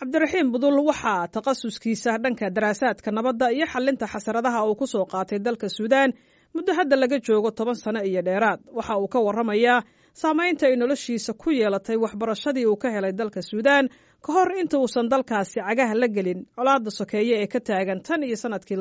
cabdiraxiim budul waxaa takhasuskiisa dhanka daraasaadka nabadda iyo xalinta xasaradaha uu ku soo qaatay dalka suudaan muddo hadda laga joogo 10 sano iyo dheeraad. waxa uu ka warramayaa saamaynta ay noloshiisa ku yeelatay waxbarashadii uu ka helay dalka suudaan ka hor inta uusan dalkaasi cagaha la gelin colaadda sokeeye ee ka taagan tan iyo sanadkii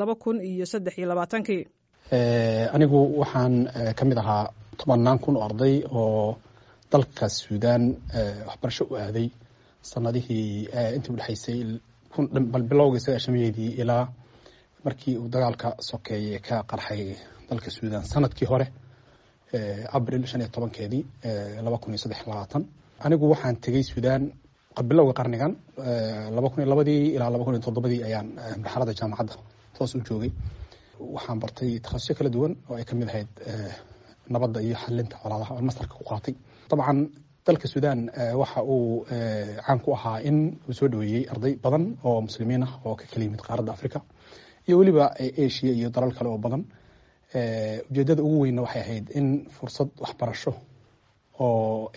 2023. anigu waxaan ka mid ahaa 10,000 oo arday oo dalka suudaan waxbarasho u aaday sanadihii intii u dhaxaysay bilowgii 90-meeyadii ilaa markii uu dagaalka sokeeye ka qarxay dalka suudaan sanadkii hore abril 15-keedii 2023. anigu waxaan tegay suudaan bilowga qarnigan 2002 ilaa 2007 ayaan marxaladda jaamacadda toos u joogay. waxaan bartay takhasusyo kala duwan oo ay ka mid ahayd nabadda iyo xalinta colaadaha oo mastarka ku qaatay. dabcan dalka suudaan waxa uu caan ku ahaa in uu soo dhaweeyey arday badan oo muslimiin ah oo ka kala yimid qaaradda afrika iyo weliba asia iyo dalal kale oo badan. ujeeddada ugu weynna waxay ahayd in fursad waxbarasho oo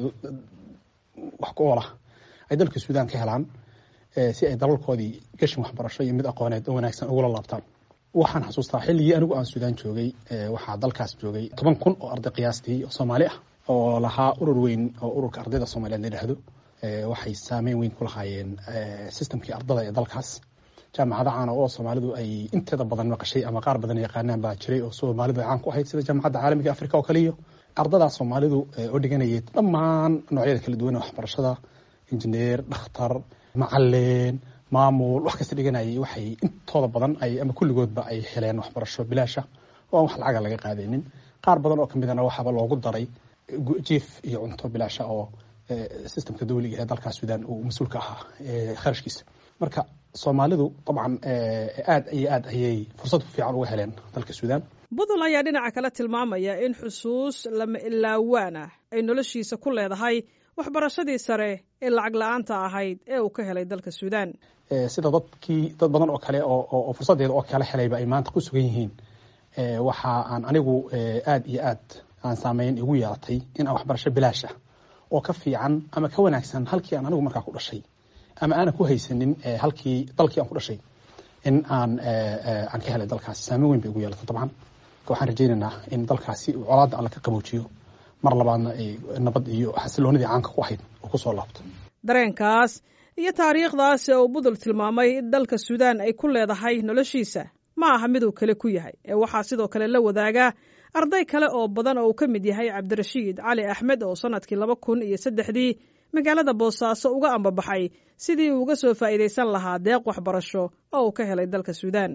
wax ku ool ah ay dalka suudaan ka helaan si ay dalalkoodii gashin waxbarasho iyo mid aqooneed oo wanaagsan ugula laabtaan. waxaan xasuustaa xilligii anigu aan suudaan joogay waxaa dalkaas joogay 10,000 oo arday qiyaastii oo Soomaali ah oo lahaa urur weyn oo ururka ardayda Soomaaliyeed la yiraahdo. waxay saameyn weyn ku lahaayeen systemkii ardada ee dalkaas. jaamacadaha oo Soomaalidu ay inteeda badan maqashay ama qaar badan yaqaanaan baa jiray oo Soomaalidu caan ku ahayd sida jaamacadda caalamiga Afrika oo kaliya. ardada Soomaalidu oo dhiganayay dhammaan noocyada kala duwan ee waxbarashada, injineer, dhakhtar, macallin, maamul, wax kasta dhiganayay waxay intooda badan ay ama kulligoodba ay heleen waxbarasho bilaash ah oo wax lacag laga qaadaynin. qaar badan oo kamidana waxaba loogu daray jiif iyo cunto bilaash ah oo systemka dawliga ee dalka Suudaan uu mas'uulka ahaa kharashkiisa. marka Soomaalidu dabcan aad ayay fursad fiican uga heleen dalka Suudaan. budul ayaa dhinaca kale tilmaamaya in xusuus lama ilaawaan ah ay noloshiisa ku leedahay waxbarashadii sare ee lacag la'aanta ahayd ee uu ka helay dalka Suudaan. sida dad badan oo kale oo fursadeeda oo kala helayba ay maanta ku sugan yihiin. waxa aan anigu aad iyo aad aan saameyn ugu yeelatay in aan waxbarasho bilaash ah oo ka fiican ama ka wanaagsan halkii aan anigu markaa ku dhashay ama aan ku haysanin dalkii aan ku dhashay in aan ka helay dalkaas. saameyn weyn bay ugu yeelatay dabcan. waxaan rajaynaynaa in dalkaasi uu colaadda alla ka qaboojiyo mar labaadna ay nabad iyo xasiloonidii caanka ku ahayd oo ku soo laabto. dareenkaas iyo taariikhdaas oo budul tilmaamay dalka Suudaan ay ku leedahay noloshiisa ma aha mid uu kale ku yahay waxaa sidoo kale la wadaaga arday kale oo badan oo uu ka mid yahay Cabdirashiid Cali Axmed oo sanadkii 2003 magaalada Boosaaso uga ambabaxay sidii uu uga soo faa'iideysan lahaa deeq waxbarasho oo uu ka helay dalka Suudaan.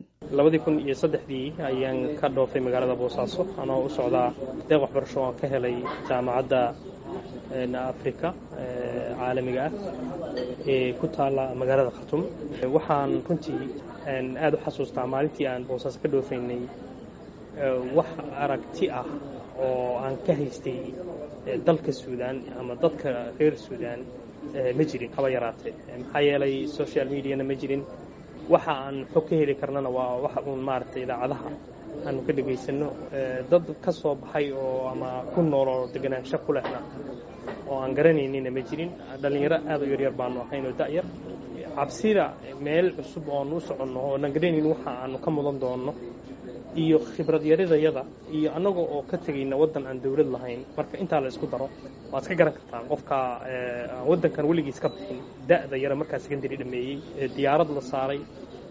2003 ayaan ka dhoofay magaalada Boosaaso anoo u socdaa deeq waxbarasho oo ka helay jaamacadda Afrika caalamiga ah ee ku taala magaalada Khartoum. waxaan runtii aad u xasuustaa maalintii aan Boosaaso ka dhoofaynay wax aragti ah oo aan ka haystay dalka Suudaan ama dadka reer Suudaan ma jirin haba yaraatee. maxaa yeelay social media-na ma jirin. waxa aan xog ka heli karnana waa waxa uun maaragtay idaacadaha aanu ka dhageysano. dad ka soo baxay oo ama ku nool oo deganaansho ku lehna oo aan garanaynina ma jirin. dhalinyaro aad u yaryar baanu ahayn oo da'yar. cabsida meel cusub oo aanu u soconno oo aan garanayn waxa aanu ka mudan doonno iyo khibrad yaridayada iyo annaga oo ka tegayna waddan aan dawlad lahayn. marka intaa la isku daro waad ka garan kartaa qofka waddankan weligiis ka bixin da'da yara markaa secondary dhameeyey diyaarad la saaray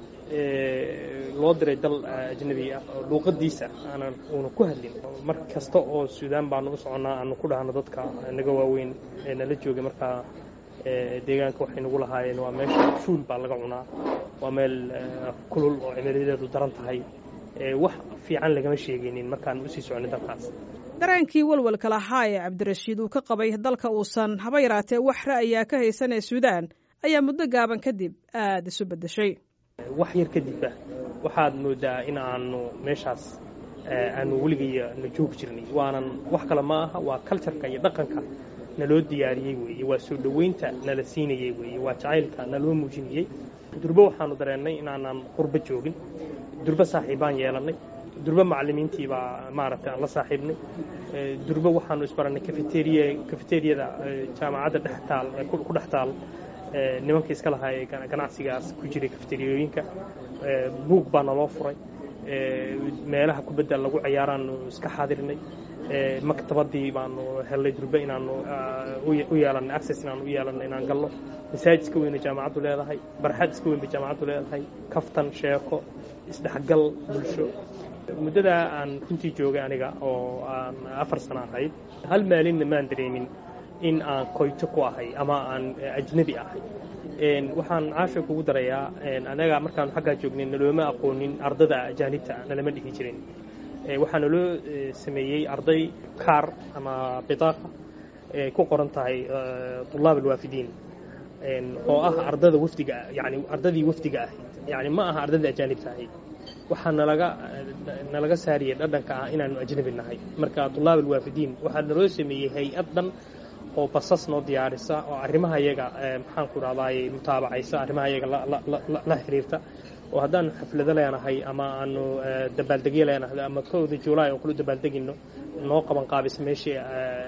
loo diray dal ajnabi ah oo luuqadiisa aanan uuna ku hadlin. mar kasta oo Suudaan baanu u soconaa aanu ku dhahno dadka naga waaweyn ee nala joogay markaa deegaanka waxay nagu lahaayeen waa meesha fuul baa laga cunaa, waa meel kulul oo cimiladeedu daran tahay. wax fiican lagama sheegaynin markaan u sii soconay dalkaas. dareenkii walwalka lahaa ee Cabdirashiid uu ka qabay dalka uusan haba yaraatee wax ra'ayaa ka haysanay Suudaan ayaa muddo gaaban kadib aad isu bedeshay. wax yar kadib waxaad moodaa in aanu meeshaas aanu weligay na joog jirnay. waanan wax kale ma aha, waa culture-ka iyo dhaqanka naloo diyaariyey weeye, waa soo dhaweynta nala siinayey weeye, waa jacaylka naloo muujinayey. durba waxaanu dareennay inaanan qurbo joogin. durba saaxiibaan yeelannay. durba macallimiintii baa maaragtay aan la saaxiibnay. durba waxaanu isbarannay cafeteriyada jaamacadda ku dhex taal nimankii iska lahaa ee ganacsigaas ku jiray kafeteriyooyinka buug baa naloo furay meelaha kubadda lagu ciyaaraanu iska xaadirnay maktabadii baanu helnay durbe inaanu u yeelanay access inaanu u yeelanay inaan galno masaajid iska weyn jaamacaddu leedahay barxad iska weyn jaamacaddu leedahay kaftan sheeko isdhexgal bulsho muddada aan runtii joogay aniga oo aan 4 sano ahayd hal maalinna maan dareemin in aan koyto ku ahay ama aan ajnabi ahay waxaan caasha kugu darayaa anaga markaan xaggaa joognay nalooma aqoonin ardada ajaanibta nalama dhihi jirin waxaa naloo sameeyey arday kaar ama bitaaqa ku qoran tahay طلاب الوافدين oo ah ardada wafdiga yani ardadii wafdiga ahayd yani ma aha ardada ajaanibta ahayd waxaa nalaga saariyay dhadhanka ah inaanu ajnabi nahay marka طلاب الوافدين waxaa naloo sameeyey hay-ad dhan oo basas noo diyaarisa oo arrimaha iyaga maxaan ku raadayay mutaabacaysa arrimaha iyaga la xiriirta oo haddaan xaflado leenahay ama aanu dabaaldegyo leenahay ama 1 July oo kula dabaaldegino noo qaban qaabis meeshii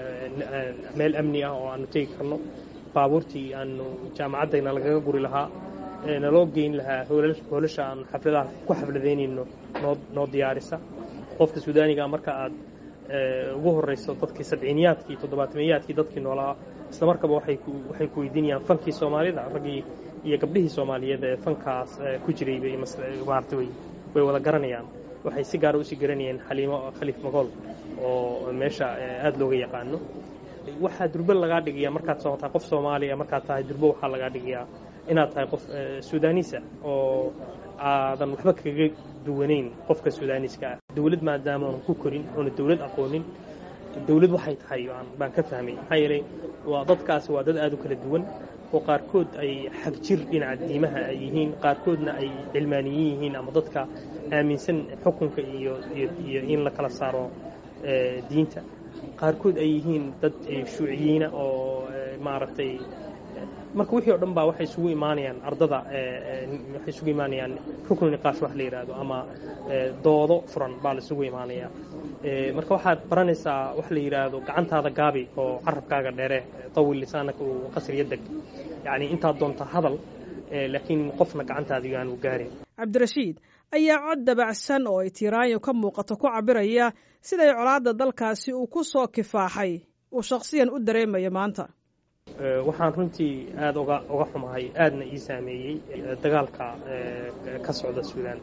meel amni ah oo aanu tegi karno baabuurtii aanu jaamacadayna lagaga guri lahaa naloo geyn lahaa hoolasha aan xafladaha ku xafladeynayno noo diyaarisa qofka Suudaaniga marka aad ugu horeyso dadkii 70yaadkii 70yaadkii dadkii noolaa isla markaba waxay ku weydiinayaan fankii Soomaalida ragii iyo gabdhihii Soomaaliyeed ee fankaas ku jiray bay maartay way wada garanayaan waxay si gaar ah u sii garanayeen Xaliimo Khaliif Magool oo meesha aad looga yaqaano waxa durba laga dhigayaa markaad soo tahay qof Soomaali ah markaad tahay durba waxa laga dhigayaa inaad tahay qof Suudaaniis ah oo aadan waxba kaga duwaneyn qofka Suudaaniiska ah dawlad maadaama aan ku korin oo dawlad aqoonin dawlad waxay tahay baan ka fahmay maxaa yeelay waa dadkaas waa dad aad u kala duwan oo qaarkood ay xag jir dhinaca diimaha ay yihiin qaarkoodna ay cilmaaniyiin yihiin ama dadka aaminsan xukunka iyo in la kala saaro diinta qaarkood ay yihiin dad shuuciyiina oo maaragtay marka wixii oo dhan baa waxay isugu imaanayaan ardada waxay isugu imaanayaan rukun niqaash wax la yiraahdo ama doodo furan baa la isugu imaanayaa marka waxaad baranaysaa wax la yiraahdo gacantaada gaabi oo carabkaaga dheere tawil lisaanaka oo qasri yadag yani inta doonta hadal laakiin qofna gacantaada yaanu gaarin Cabdirashiid ayaa cod dabacsan oo ay tiiraanyo ka muuqato ku cabiraya siday colaadda dalkaasi uu ku soo kifaaxay uu shakhsiyan u dareemayo maanta waxaan runtii aad uga xumahay aadna ii saameeyey dagaalka ka socda Suudaan